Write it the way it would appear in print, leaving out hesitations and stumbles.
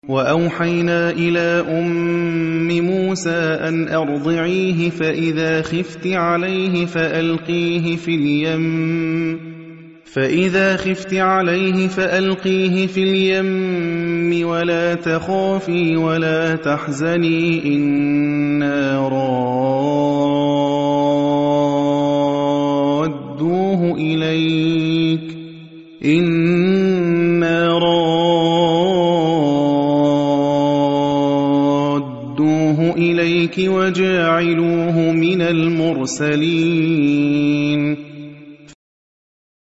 وأوحينا إلى أم موسى أن أرضعيه فإذا خفت عليه فألقيه في اليم ولا تخافي ولا تحزني إنا رادوه إليك وجاعلوه من المرسلين